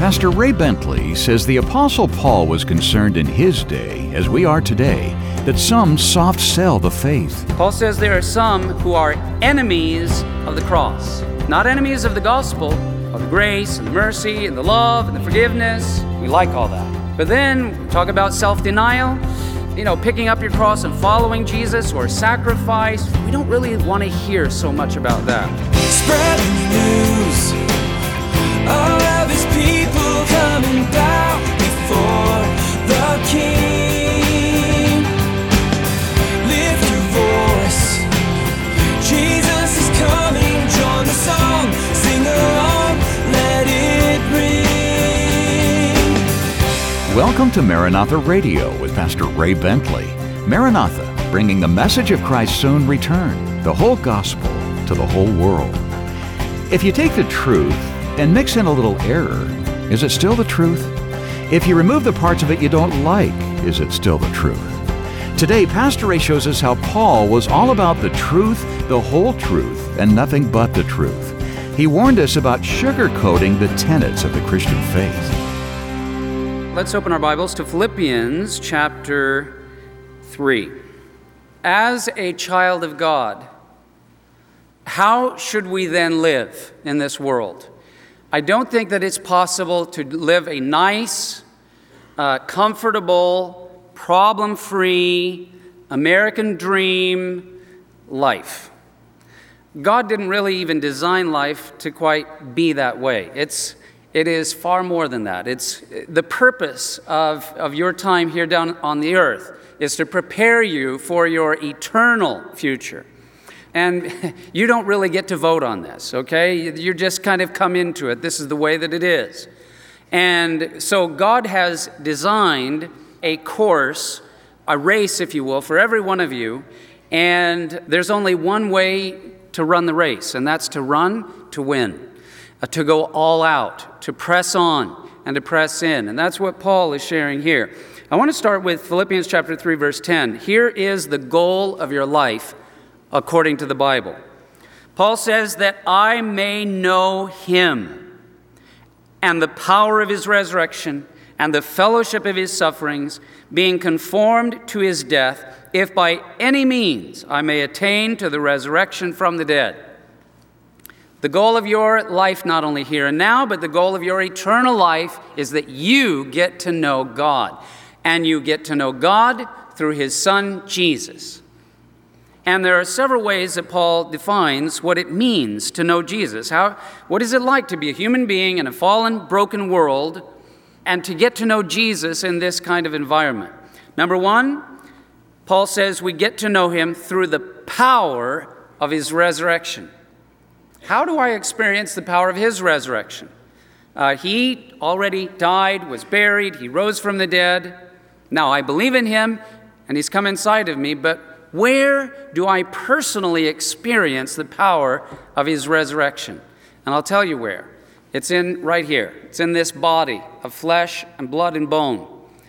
Pastor Ray Bentley says the Apostle Paul was concerned in his day, as we are today, that some soft sell the faith. Paul says there are some who are enemies of the cross, not enemies of the gospel, of the grace and the mercy and the love and the forgiveness. We like all that. But then we talk about self-denial, picking up your cross and following Jesus, or sacrifice. We don't really want to hear so much about that. Spreading news of his people coming down before the King. Lift your voice, Jesus is coming. Join the song, sing along, let it ring. Welcome to Maranatha Radio with Pastor Ray Bentley. Maranatha, bringing the message of Christ's soon return, the whole gospel to the whole world. If you take the truth and mix in a little error, is it still the truth? If you remove the parts of it you don't like, is it still the truth? Today, Pastor Ray shows us how Paul was all about the truth, the whole truth, and nothing but the truth. He warned us about sugarcoating the tenets of the Christian faith. Let's open our Bibles to Philippians chapter 3. As a child of God, how should we then live in this world? I don't think that it's possible to live a nice, comfortable, problem-free, American dream life. God didn't really even design life to quite be that way. It is far more than that. It's the purpose of your time here down on the earth is to prepare you for your eternal future. And you don't really get to vote on this, okay? You just kind of come into it. This is the way that it is. And so God has designed a course, a race, if you will, for every one of you. And there's only one way to run the race, and that's to run to win, to go all out, to press on and to press in. And that's what Paul is sharing here. I want to start with Philippians chapter 3, verse 10. Here is the goal of your life according to the Bible. Paul says that I may know him and the power of his resurrection and the fellowship of his sufferings, being conformed to his death, if by any means I may attain to the resurrection from the dead. The goal of your life, not only here and now, but the goal of your eternal life is that you get to know God. And you get to know God through his Son, Jesus. And there are several ways that Paul defines what it means to know Jesus. What is it like to be a human being in a fallen, broken world and to get to know Jesus in this kind of environment? Number one, Paul says we get to know him through the power of his resurrection. How do I experience the power of his resurrection? He already died, was buried, he rose from the dead. Now I believe in him and he's come inside of me, but where do I personally experience the power of his resurrection? And I'll tell you where. It's right here. It's in this body of flesh and blood and bone.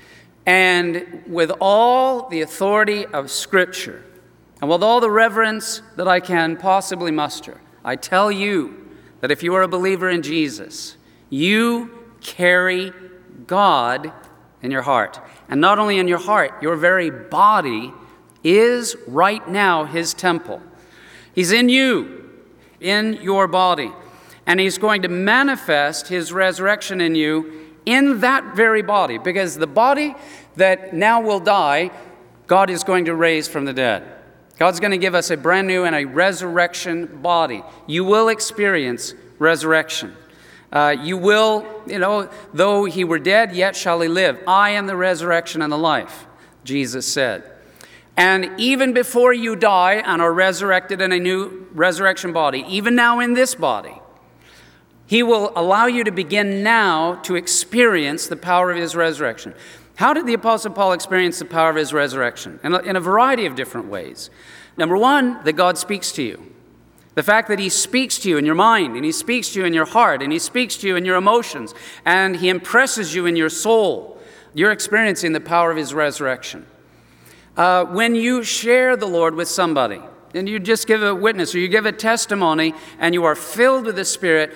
And with all the authority of Scripture, and with all the reverence that I can possibly muster, I tell you that if you are a believer in Jesus, you carry God in your heart. And not only in your heart, your very body is right now his temple. He's in you, in your body. And he's going to manifest his resurrection in you in that very body. Because the body that now will die, God is going to raise from the dead. God's going to give us a brand new and a resurrection body. You will experience resurrection. You will, though he were dead, yet shall he live. I am the resurrection and the life, Jesus said. And even before you die and are resurrected in a new resurrection body, even now in this body, he will allow you to begin now to experience the power of his resurrection. How did the Apostle Paul experience the power of his resurrection? In a variety of different ways. Number one, that God speaks to you. The fact that he speaks to you in your mind, and he speaks to you in your heart, and he speaks to you in your emotions, and he impresses you in your soul. You're experiencing the power of his resurrection. When you share the Lord with somebody, and you just give a witness or you give a testimony, and you are filled with the Spirit,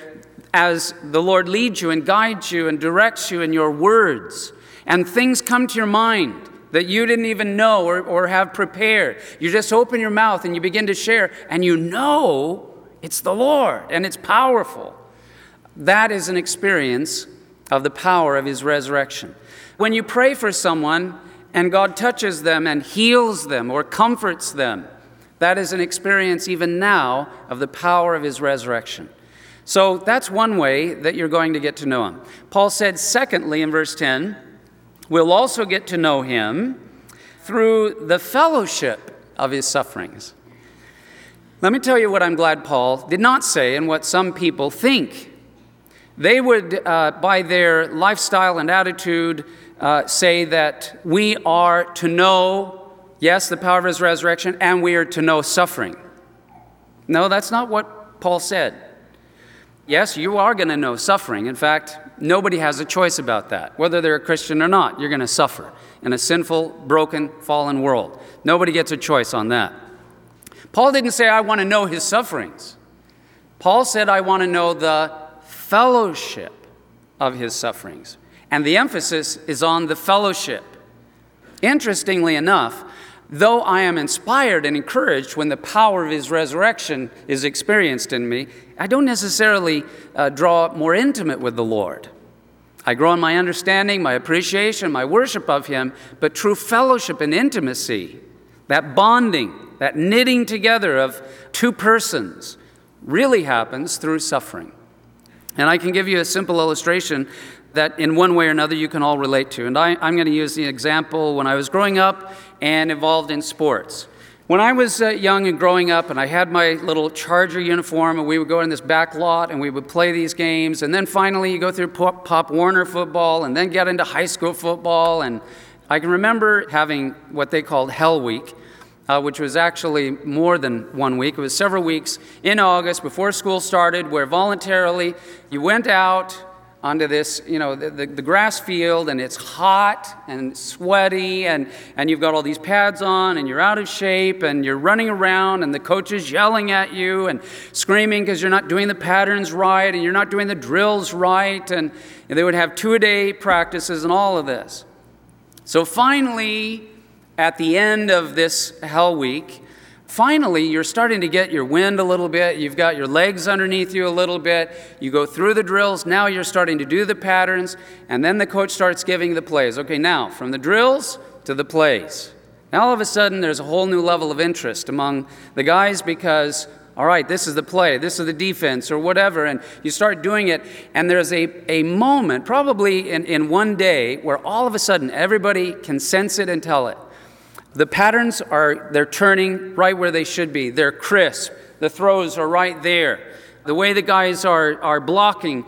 as the Lord leads you and guides you and directs you in your words, and things come to your mind that you didn't even know or have prepared. You just open your mouth and you begin to share, and you know it's the Lord and it's powerful. That is an experience of the power of His resurrection. When you pray for someone and God touches them and heals them or comforts them, that is an experience even now of the power of His resurrection. So that's one way that you're going to get to know Him. Paul said, secondly, in verse 10, we'll also get to know Him through the fellowship of His sufferings. Let me tell you what I'm glad Paul did not say and what some people think. They would, by their lifestyle and attitude, say that we are to know, yes, the power of His resurrection, and we are to know suffering. No, that's not what Paul said. Yes, you are going to know suffering. In fact, nobody has a choice about that. Whether they're a Christian or not, you're going to suffer in a sinful, broken, fallen world. Nobody gets a choice on that. Paul didn't say, I want to know His sufferings. Paul said, I want to know the fellowship of His sufferings. And the emphasis is on the fellowship. Interestingly enough, though I am inspired and encouraged when the power of His resurrection is experienced in me, I don't necessarily draw more intimate with the Lord. I grow in my understanding, my appreciation, my worship of Him, but true fellowship and intimacy, that bonding, that knitting together of two persons, really happens through suffering. And I can give you a simple illustration that in one way or another you can all relate to. And I'm going to use the example when I was growing up and involved in sports. When I was young and growing up and I had my little Charger uniform and we would go in this back lot and we would play these games, and then finally you go through Pop Warner football and then get into high school football. And I can remember having what they called Hell Week, which was actually more than 1 week. It was several weeks in August before school started, where voluntarily you went out onto this, the grass field, and it's hot and sweaty, and you've got all these pads on, and you're out of shape, and you're running around, and the coach is yelling at you and screaming because you're not doing the patterns right, and you're not doing the drills right, and they would have 2-a-day practices and all of this. So finally, at the end of this Hell Week, finally, you're starting to get your wind a little bit. You've got your legs underneath you a little bit. You go through the drills. Now you're starting to do the patterns. And then the coach starts giving the plays. Okay, now, from the drills to the plays. Now, all of a sudden, there's a whole new level of interest among the guys because, all right, this is the play. This is the defense or whatever. And you start doing it. And there's a moment, probably in one day, where all of a sudden, everybody can sense it and tell it. The patterns they're turning right where they should be. They're crisp. The throws are right there. The way the guys are blocking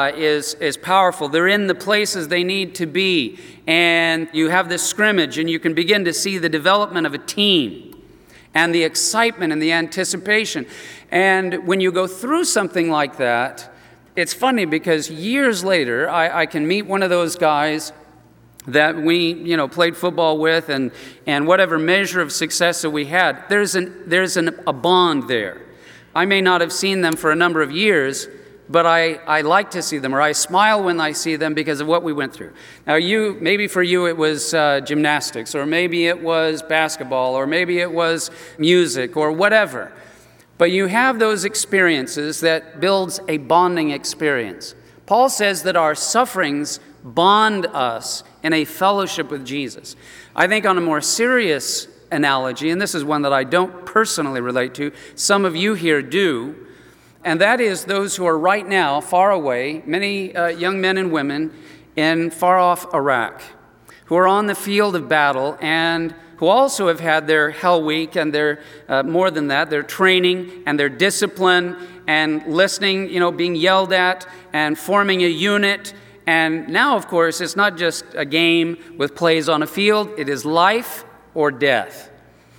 is powerful. They're in the places they need to be. And you have this scrimmage, and you can begin to see the development of a team and the excitement and the anticipation. And when you go through something like that, it's funny because years later, I can meet one of those guys that we, played football with, and whatever measure of success that we had, there's a bond there. I may not have seen them for a number of years, but I like to see them, or I smile when I see them because of what we went through. Now, maybe for you it was gymnastics, or maybe it was basketball, or maybe it was music, or whatever. But you have those experiences that builds a bonding experience. Paul says that our sufferings bond us in a fellowship with Jesus. I think on a more serious analogy, and this is one that I don't personally relate to, some of you here do, and that is those who are right now far away, many young men and women in far-off Iraq, who are on the field of battle and who also have had their Hell Week and their, more than that, their training and their discipline and listening, being yelled at and forming a unit. And now, of course, it's not just a game with plays on a field. It is life or death.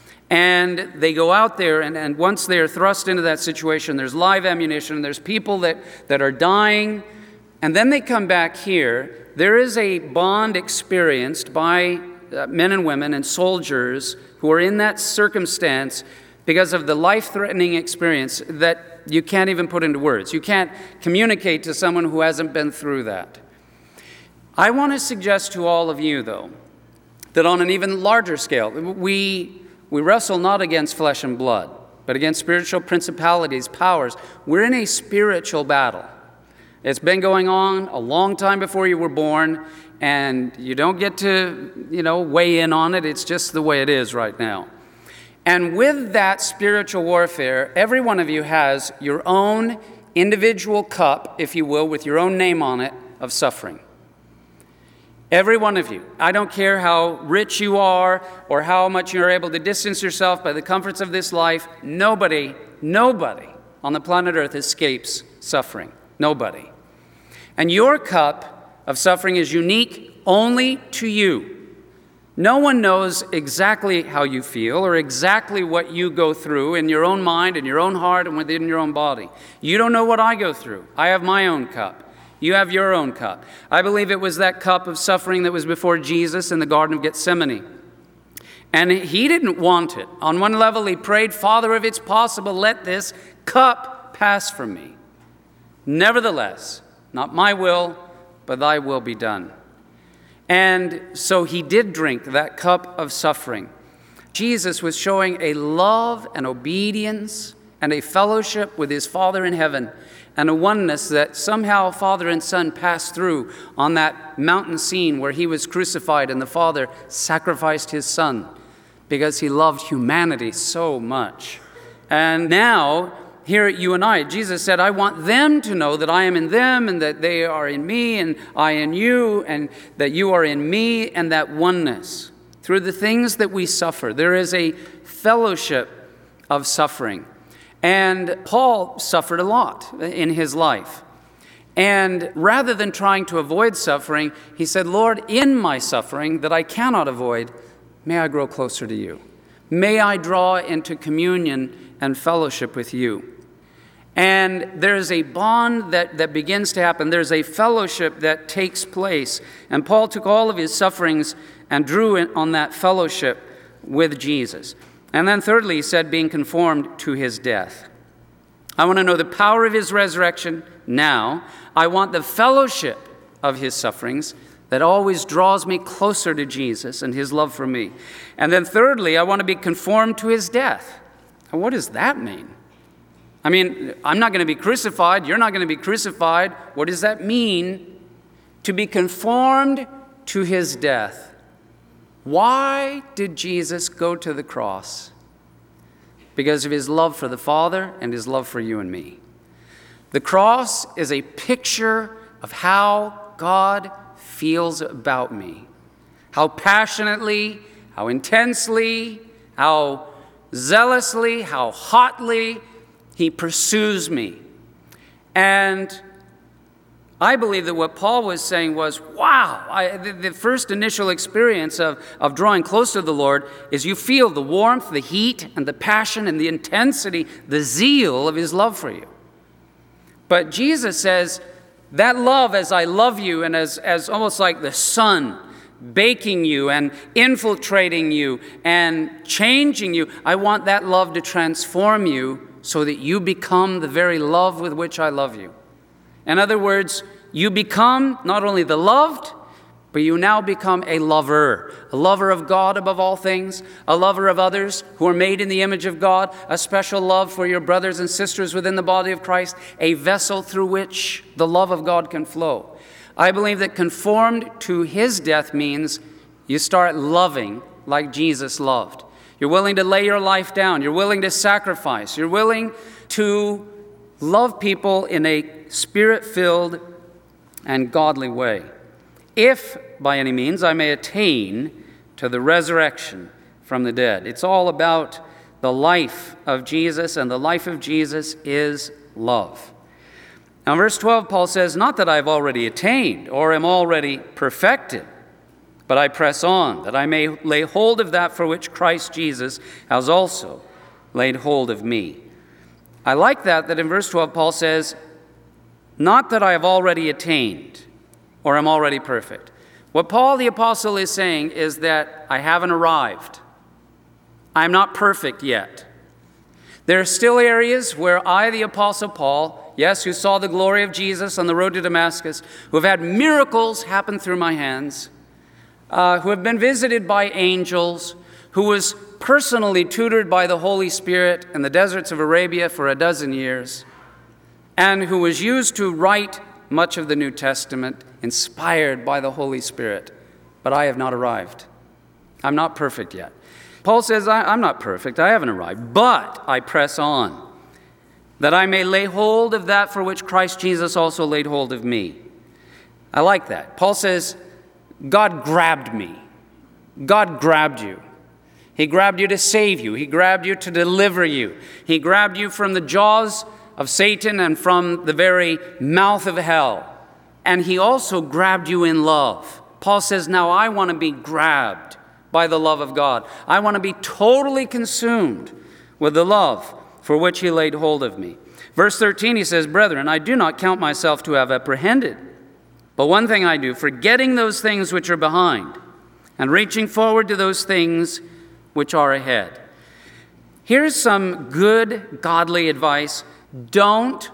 And they go out there, and once they are thrust into that situation, there's live ammunition, there's people that are dying, and then they come back here. There is a bond experienced by men and women and soldiers who are in that circumstance because of the life-threatening experience that you can't even put into words. You can't communicate to someone who hasn't been through that. I want to suggest to all of you, though, that on an even larger scale, we wrestle not against flesh and blood, but against spiritual principalities, powers. We're in a spiritual battle. It's been going on a long time before you were born, and you don't get to, weigh in on it. It's just the way it is right now. And with that spiritual warfare, every one of you has your own individual cup, if you will, with your own name on it, of suffering. Every one of you. I don't care how rich you are or how much you're able to distance yourself by the comforts of this life. Nobody on the planet Earth escapes suffering. Nobody. And your cup of suffering is unique only to you. No one knows exactly how you feel or exactly what you go through in your own mind, in your own heart, and within your own body. You don't know what I go through. I have my own cup. You have your own cup. I believe it was that cup of suffering that was before Jesus in the Garden of Gethsemane. And he didn't want it. On one level, he prayed, Father, if it's possible, let this cup pass from me. Nevertheless, not my will, but thy will be done. And so he did drink that cup of suffering. Jesus was showing a love and obedience and a fellowship with his Father in heaven, and a oneness that somehow Father and Son passed through on that mountain scene where he was crucified and the Father sacrificed his Son because he loved humanity so much. And now, here at you and I, Jesus said, I want them to know that I am in them and that they are in me and I in you and that you are in me, and that oneness. Through the things that we suffer, there is a fellowship of suffering. And Paul suffered a lot in his life. And rather than trying to avoid suffering, he said, Lord, in my suffering that I cannot avoid, may I grow closer to you. May I draw into communion and fellowship with you. And there's a bond that begins to happen. There's a fellowship that takes place. And Paul took all of his sufferings and drew on that fellowship with Jesus. And then thirdly, he said, being conformed to his death. I want to know the power of his resurrection now. I want the fellowship of his sufferings that always draws me closer to Jesus and his love for me. And then thirdly, I want to be conformed to his death. And what does that mean? I mean, I'm not going to be crucified. You're not going to be crucified. What does that mean? To be conformed to his death. Why did Jesus go to the cross? Because of his love for the Father and his love for you and me. The cross is a picture of how God feels about me. How passionately, how intensely, how zealously, how hotly he pursues me. And I believe that what Paul was saying was, wow, the first initial experience of drawing close to the Lord is you feel the warmth, the heat, and the passion, and the intensity, the zeal of his love for you. But Jesus says, that love as I love you and as almost like the sun baking you and infiltrating you and changing you, I want that love to transform you so that you become the very love with which I love you. In other words, you become not only the loved, but you now become a lover of God above all things, a lover of others who are made in the image of God, a special love for your brothers and sisters within the body of Christ, a vessel through which the love of God can flow. I believe that conformed to his death means you start loving like Jesus loved. You're willing to lay your life down. You're willing to sacrifice. You're willing to love people in a spirit-filled and godly way. If, by any means, I may attain to the resurrection from the dead. It's all about the life of Jesus, and the life of Jesus is love. Now, verse 12, Paul says, not that I've already attained or am already perfected, but I press on, that I may lay hold of that for which Christ Jesus has also laid hold of me. I like that in verse 12 Paul says, not that I have already attained or am already perfect. What Paul the Apostle is saying is that I haven't arrived. I'm not perfect yet. There are still areas where I, the Apostle Paul, yes, who saw the glory of Jesus on the road to Damascus, who have had miracles happen through my hands, who have been visited by angels, who was personally tutored by the Holy Spirit in the deserts of Arabia for 12 years, and who was used to write much of the New Testament, inspired by the Holy Spirit. But I have not arrived. I'm not perfect yet. Paul says, I'm not perfect. I haven't arrived. But I press on, that I may lay hold of that for which Christ Jesus also laid hold of me. I like that. Paul says, God grabbed me. God grabbed you. He grabbed you to save you. He grabbed you to deliver you. He grabbed you from the jaws of Satan and from the very mouth of hell. And he also grabbed you in love. Paul says, now I want to be grabbed by the love of God. I want to be totally consumed with the love for which he laid hold of me. Verse 13, he says, brethren, I do not count myself to have apprehended. But one thing I do, forgetting those things which are behind, and reaching forward to those things which are ahead. Here's some good, godly advice. Don't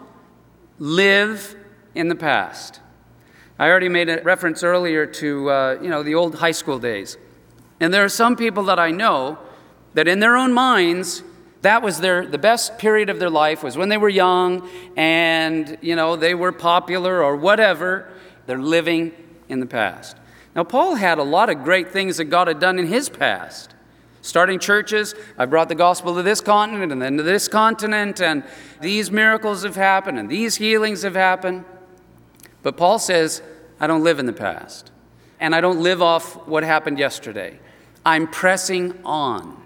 live in the past. I already made a reference earlier to, the old high school days. And there are some people that I know that in their own minds, that was the best period of their life was when they were young and, they were popular or whatever. They're living in the past. Now, Paul had a lot of great things that God had done in his past. Starting churches, I brought the gospel to this continent and then to this continent, and these miracles have happened and these healings have happened. But Paul says, I don't live in the past. And I don't live off what happened yesterday. I'm pressing on.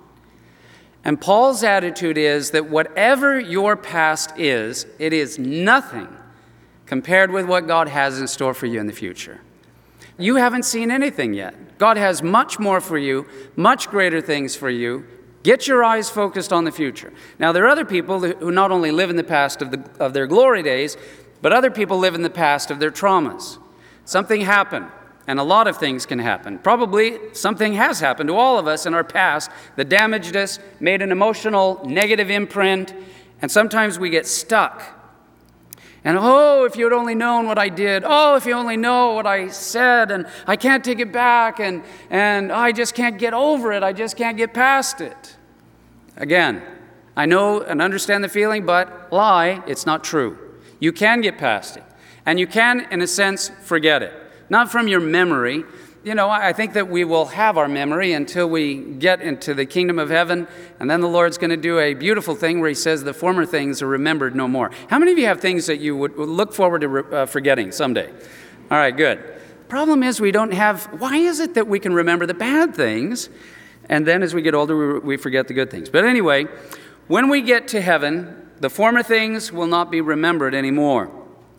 And Paul's attitude is that whatever your past is, it is nothing compared with what God has in store for you in the future. You haven't seen anything yet. God has much more for you, much greater things for you. Get your eyes focused on the future. Now, there are other people who not only live in the past of their glory days, but other people live in the past of their traumas. Something happened, and a lot of things can happen. Probably something has happened to all of us in our past that damaged us, made an emotional negative imprint, and sometimes we get stuck. And, if you had only known what I did. If you only know what I said, and I can't take it back, and I just can't get over it. I just can't get past it. Again, I know and understand the feeling, but lie, it's not true. You can get past it. And you can, in a sense, forget it. Not from your memory. I think that we will have our memory until we get into the kingdom of heaven, and then the Lord's going to do a beautiful thing where he says the former things are remembered no more. How many of you have things that you would look forward to forgetting someday? All right, good. Problem is we don't have, why is it that we can remember the bad things, and then as we get older, we forget the good things? But anyway, when we get to heaven, the former things will not be remembered anymore.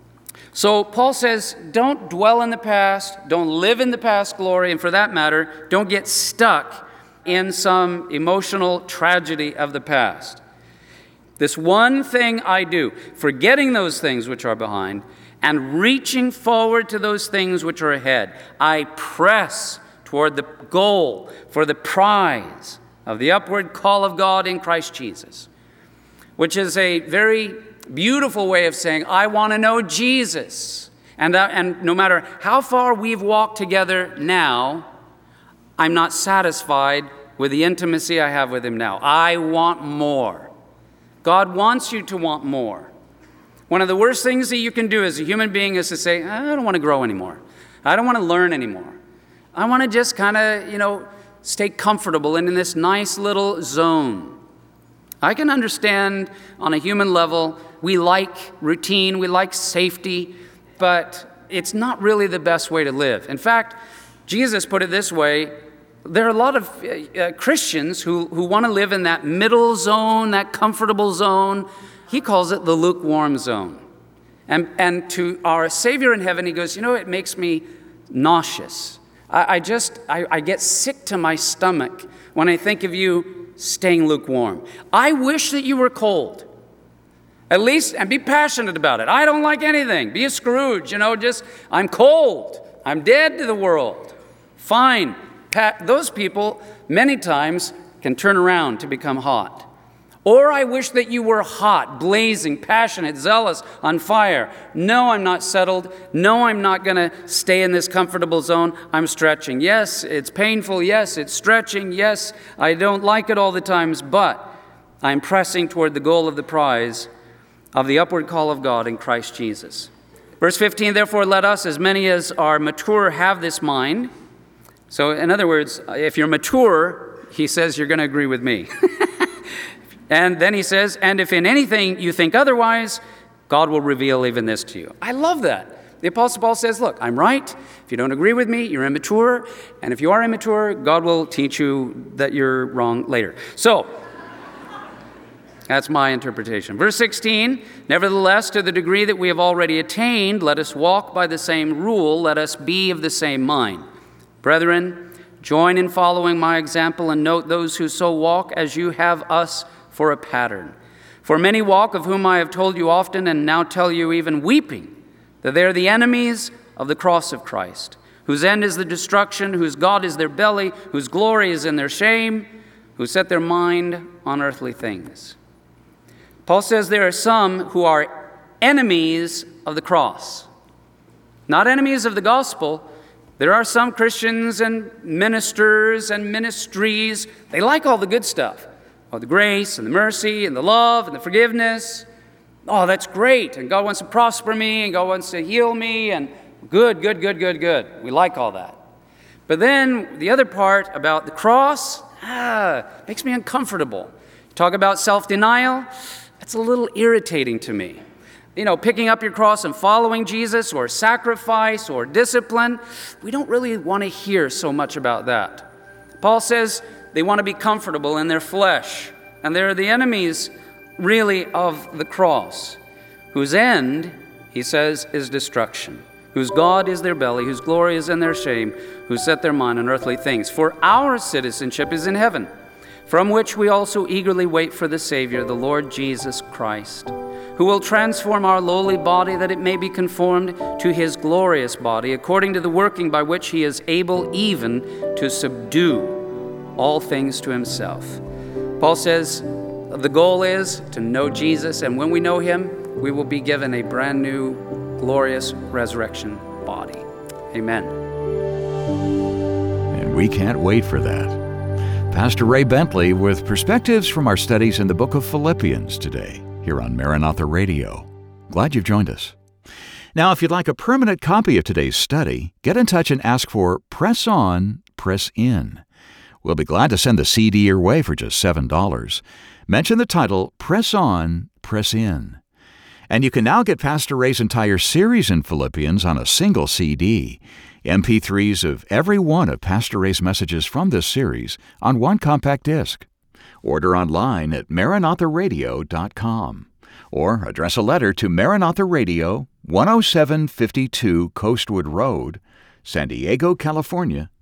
So Paul says, don't dwell in the past, don't live in the past glory, and for that matter, don't get stuck in some emotional tragedy of the past. This one thing I do, forgetting those things which are behind and reaching forward to those things which are ahead, I press toward the goal for the prize of the upward call of God in Christ Jesus, which is a very beautiful way of saying, I want to know Jesus. And no matter how far we've walked together now, I'm not satisfied with the intimacy I have with him now. I want more. God wants you to want more. One of the worst things that you can do as a human being is to say, I don't want to grow anymore. I don't want to learn anymore. I want to just kind of, stay comfortable in this nice little zone. I can understand on a human level, we like routine, we like safety, but it's not really the best way to live. In fact, Jesus put it this way, there are a lot of Christians who want to live in that middle zone, that comfortable zone. He calls it the lukewarm zone. And to our Savior in heaven, he goes, it makes me nauseous. I get sick to my stomach when I think of you staying lukewarm. I wish that you were cold. At least, and be passionate about it. I don't like anything. Be a Scrooge, I'm cold. I'm dead to the world. Fine. Those people, many times, can turn around to become hot. Or I wish that you were hot, blazing, passionate, zealous, on fire. No, I'm not settled. No, I'm not going to stay in this comfortable zone. I'm stretching. Yes, it's painful. Yes, it's stretching. Yes, I don't like it all the times, but I'm pressing toward the goal of the prize of the upward call of God in Christ Jesus. Verse 15, therefore let us, as many as are mature, have this mind. So in other words, if you're mature, he says you're going to agree with me. And then he says, and if in anything you think otherwise, God will reveal even this to you. I love that. The Apostle Paul says, look, I'm right. If you don't agree with me, you're immature. And if you are immature, God will teach you that you're wrong later. So, that's my interpretation. Verse 16, nevertheless, to the degree that we have already attained, let us walk by the same rule, let us be of the same mind. Brethren, join in following my example and note those who so walk as you have us for a pattern. For many walk, of whom I have told you often and now tell you even weeping, that they are the enemies of the cross of Christ, whose end is the destruction, whose God is their belly, whose glory is in their shame, who set their mind on earthly things. Paul says there are some who are enemies of the cross, not enemies of the gospel. There are some Christians and ministers and ministries, they like all the good stuff. Oh, the grace and the mercy and the love and the forgiveness. Oh, that's great. And God wants to prosper me and God wants to heal me and good. We like all that. But then the other part about the cross, makes me uncomfortable. Talk about self-denial, that's a little irritating to me. You know, picking up your cross and following Jesus or sacrifice or discipline, we don't really want to hear so much about that. Paul says they want to be comfortable in their flesh, and they're the enemies, really, of the cross, whose end, he says, is destruction, whose God is their belly, whose glory is in their shame, who set their mind on earthly things. For our citizenship is in heaven, from which we also eagerly wait for the Savior, the Lord Jesus Christ, who will transform our lowly body that it may be conformed to his glorious body, according to the working by which he is able even to subdue all things to himself. Paul says the goal is to know Jesus, and when we know him, we will be given a brand new, glorious resurrection body. Amen. And we can't wait for that. Pastor Ray Bentley with perspectives from our studies in the book of Philippians today, here on Maranatha Radio. Glad you've joined us. Now, if you'd like a permanent copy of today's study, get in touch and ask for Press On, Press In. We'll be glad to send the CD your way for just $7. Mention the title, Press On, Press In. And you can now get Pastor Ray's entire series in Philippians on a single CD, MP3s of every one of Pastor Ray's messages from this series on one compact disc. Order online at MaranathaRadio.com or address a letter to Maranatha Radio, 10752 Coastwood Road, San Diego, California,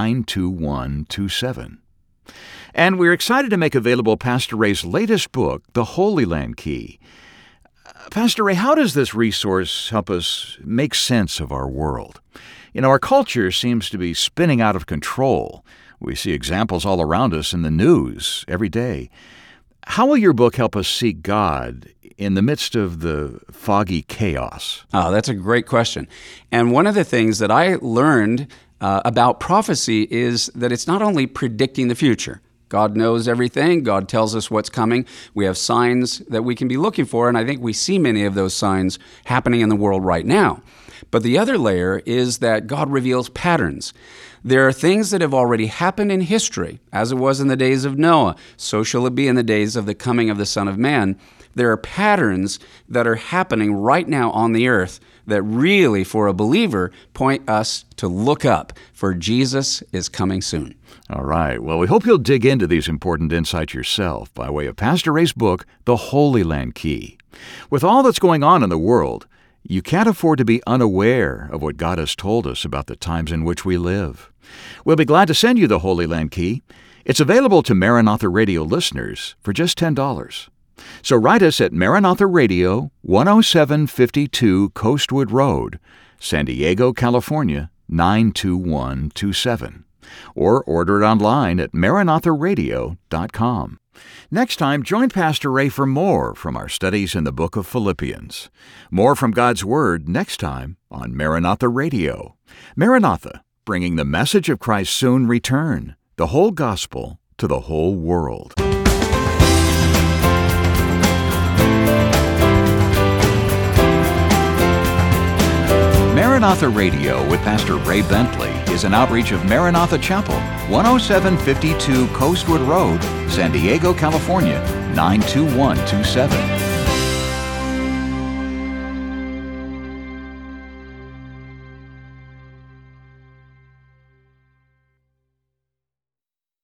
92127. And we're excited to make available Pastor Ray's latest book, The Holy Land Key. Pastor Ray, how does this resource help us make sense of our world? You know, our culture seems to be spinning out of control. We see examples all around us in the news every day. How will your book help us seek God in the midst of the foggy chaos? Oh, that's a great question. And one of the things that I learned about prophecy is that it's not only predicting the future. God knows everything. God tells us what's coming. We have signs that we can be looking for, and I think we see many of those signs happening in the world right now. But the other layer is that God reveals patterns. There are things that have already happened in history, as it was in the days of Noah. So shall it be in the days of the coming of the Son of Man. There are patterns that are happening right now on the earth that really, for a believer, point us to look up, for Jesus is coming soon. All right. Well, we hope you'll dig into these important insights yourself by way of Pastor Ray's book, The Holy Land Key. With all that's going on in the world, you can't afford to be unaware of what God has told us about the times in which we live. We'll be glad to send you the Holy Land Key. It's available to Maranatha Radio listeners for just $10. So write us at Maranatha Radio, 10752 Coastwood Road, San Diego, California, 92127. Or order it online at MaranathaRadio.com. Next time, join Pastor Ray for more from our studies in the book of Philippians. More from God's Word next time on Maranatha Radio. Maranatha, bringing the message of Christ's soon return, the whole gospel to the whole world. Maranatha Radio with Pastor Ray Bentley is an outreach of Maranatha Chapel, 10752 Coastwood Road, San Diego, California, 92127.